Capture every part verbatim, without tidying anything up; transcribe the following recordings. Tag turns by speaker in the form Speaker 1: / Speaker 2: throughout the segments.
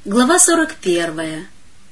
Speaker 1: Глава сорок первая.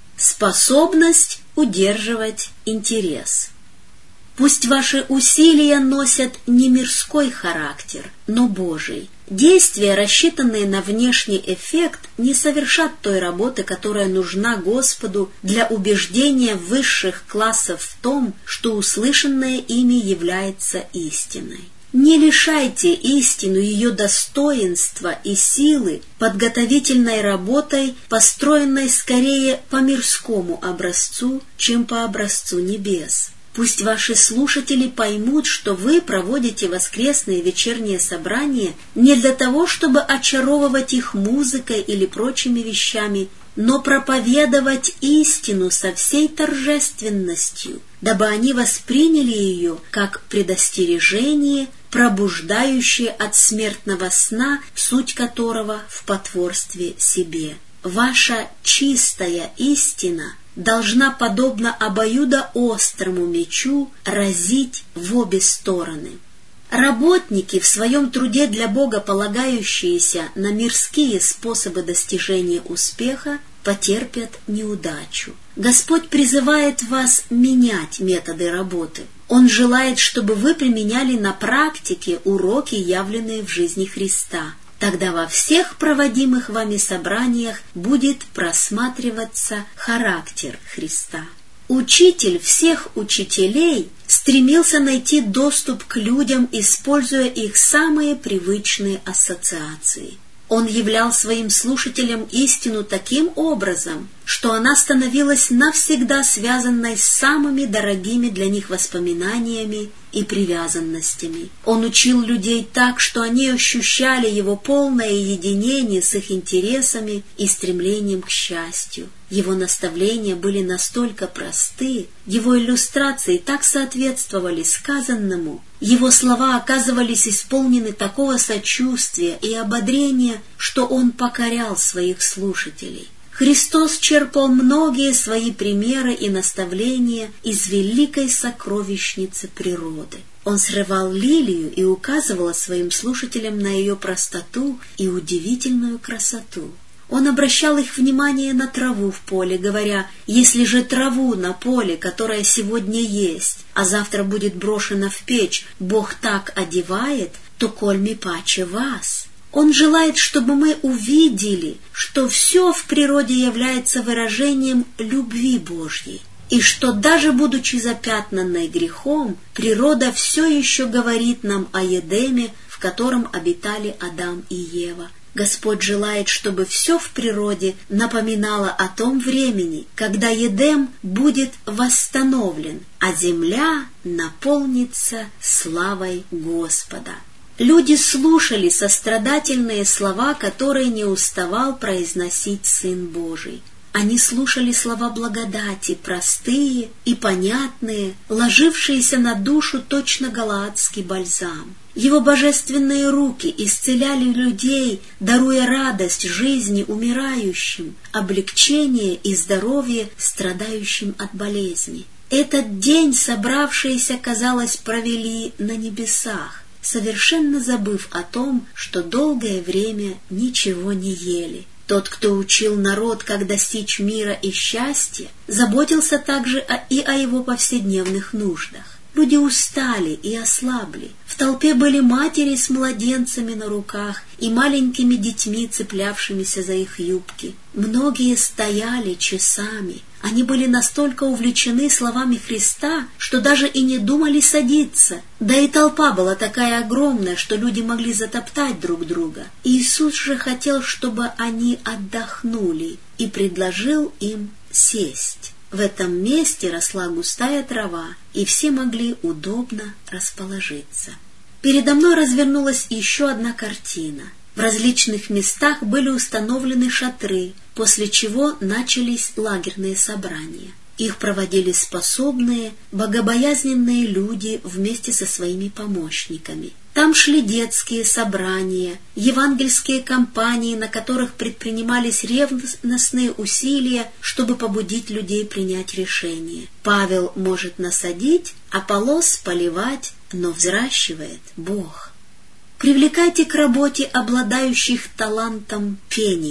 Speaker 1: Способность удерживать интерес. Пусть ваши усилия носят не мирской характер, но Божий. Действия, рассчитанные на внешний эффект, не совершат той работы, которая нужна Господу для убеждения высших классов в том, что услышанное ими является истиной. Не лишайте истину ее достоинства и силы подготовительной работой, построенной скорее по мирскому образцу, чем по образцу небес. Пусть ваши слушатели поймут, что вы проводите воскресные вечерние собрания не для того, чтобы очаровывать их музыкой или прочими вещами, но проповедовать истину со всей торжественностью, дабы они восприняли ее как предостережение, пробуждающее от смертного сна, суть которого в потворстве себе. Ваша чистая истина должна, подобно обоюдоострому мечу, разить в обе стороны. Работники, в своем труде для Бога полагающиеся на мирские способы достижения успеха, потерпят неудачу. Господь призывает вас менять методы работы. Он желает, чтобы вы применяли на практике уроки, явленные в жизни Христа. Тогда во всех проводимых вами собраниях будет просматриваться характер Христа. Учитель всех учителей стремился найти доступ к людям, используя их самые привычные ассоциации. Он являл своим слушателям истину таким образом, что она становилась навсегда связанной с самыми дорогими для них воспоминаниями и привязанностями. Он учил людей так, что они ощущали его полное единение с их интересами и стремлением к счастью. Его наставления были настолько просты, его иллюстрации так соответствовали сказанному, его слова оказывались исполнены такого сочувствия и ободрения, что он покорял своих слушателей. Христос черпал многие свои примеры и наставления из великой сокровищницы природы. Он срывал лилию и указывал своим слушателям на ее простоту и удивительную красоту. Он обращал их внимание на траву в поле, говоря: «Если же траву на поле, которая сегодня есть, а завтра будет брошена в печь, Бог так одевает, то кольми паче вас». Он желает, чтобы мы увидели, что все в природе является выражением любви Божьей, и что даже будучи запятнанной грехом, природа все еще говорит нам о Едеме, в котором обитали Адам и Ева. Господь желает, чтобы все в природе напоминало о том времени, когда Едем будет восстановлен, а земля наполнится славой Господа. Люди слушали сострадательные слова, которые не уставал произносить Сын Божий. Они слушали слова благодати, простые и понятные, ложившиеся на душу точно галаадский бальзам. Его божественные руки исцеляли людей, даруя радость жизни умирающим, облегчение и здоровье страдающим от болезни. Этот день собравшиеся, казалось, провели на небесах, совершенно забыв о том, что долгое время ничего не ели. Тот, кто учил народ, как достичь мира и счастья, заботился также и о его повседневных нуждах. Люди устали и ослабли. В толпе были матери с младенцами на руках и маленькими детьми, цеплявшимися за их юбки. Многие стояли часами. Они были настолько увлечены словами Христа, что даже и не думали садиться. Да и толпа была такая огромная, что люди могли затоптать друг друга. Иисус же хотел, чтобы они отдохнули, и предложил им сесть. В этом месте росла густая трава, и все могли удобно расположиться. Передо мной развернулась еще одна картина. В различных местах были установлены шатры, после чего начались лагерные собрания. Их проводили способные, богобоязненные люди вместе со своими помощниками. Там шли детские собрания, евангельские кампании, на которых предпринимались ревностные усилия, чтобы побудить людей принять решение. Павел может насадить, Аполлос поливать, но взращивает Бог. Привлекайте к работе обладающих талантом пения.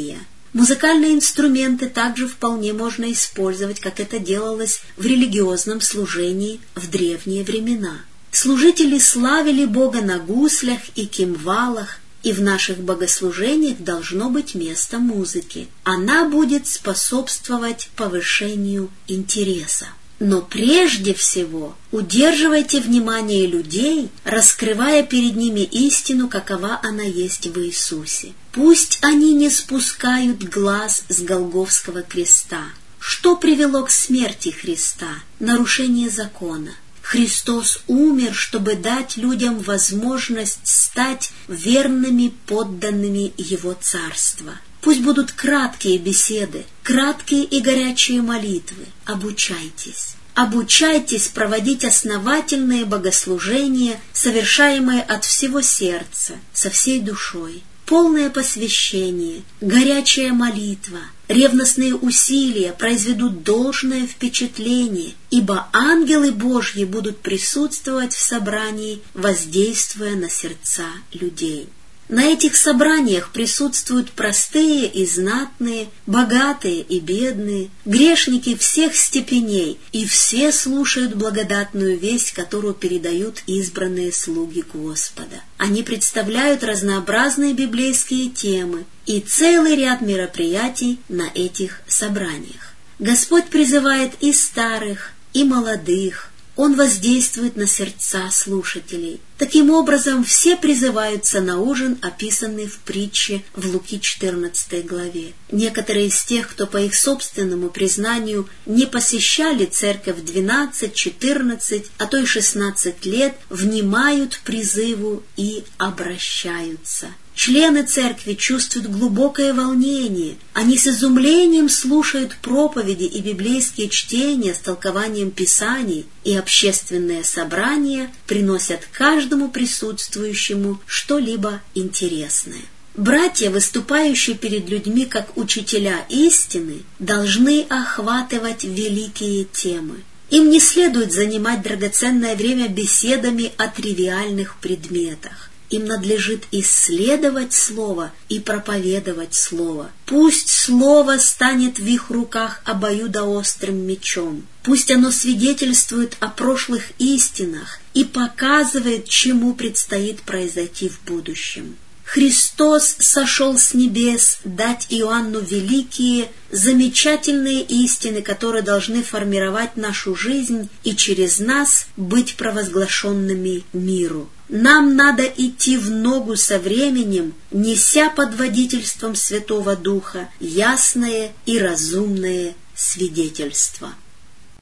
Speaker 1: Музыкальные инструменты также вполне можно использовать, как это делалось в религиозном служении в древние времена. Служители славили Бога на гуслях и кимвалах, и в наших богослужениях должно быть место музыки. Она будет способствовать повышению интереса. Но прежде всего удерживайте внимание людей, раскрывая перед ними истину, какова она есть в Иисусе. Пусть они не спускают глаз с Голгофского креста. Что привело к смерти Христа? Нарушение закона. Христос умер, чтобы дать людям возможность стать верными подданными Его Царства. Пусть будут краткие беседы, краткие и горячие молитвы. Обучайтесь. Обучайтесь проводить основательные богослужения, совершаемые от всего сердца, со всей душой. Полное посвящение, горячая молитва, ревностные усилия произведут должное впечатление, ибо ангелы Божьи будут присутствовать в собрании, воздействуя на сердца людей. На этих собраниях присутствуют простые и знатные, богатые и бедные, грешники всех степеней, и все слушают благодатную весть, которую передают избранные слуги Господа. Они представляют разнообразные библейские темы и целый ряд мероприятий на этих собраниях. Господь призывает и старых, и молодых. Он воздействует на сердца слушателей. Таким образом, все призываются на ужин, описанный в притче в Луки четырнадцатой главе. Некоторые из тех, кто по их собственному признанию не посещали церковь двенадцать, четырнадцать, а то и шестнадцать лет, внимают призыву и обращаются. Члены церкви чувствуют глубокое волнение. Они с изумлением слушают проповеди и библейские чтения с толкованием Писаний, и общественные собрания приносят каждому присутствующему что-либо интересное. Братья, выступающие перед людьми как учителя истины, должны охватывать великие темы. Им не следует занимать драгоценное время беседами о тривиальных предметах. Им надлежит исследовать Слово и проповедовать Слово. Пусть Слово станет в их руках обоюдоострым мечом. Пусть оно свидетельствует о прошлых истинах и показывает, чему предстоит произойти в будущем. Христос сошел с небес дать Иоанну великие, замечательные истины, которые должны формировать нашу жизнь и через нас быть провозглашенными миру. Нам надо идти в ногу со временем, неся под водительством Святого Духа ясное и разумное свидетельство.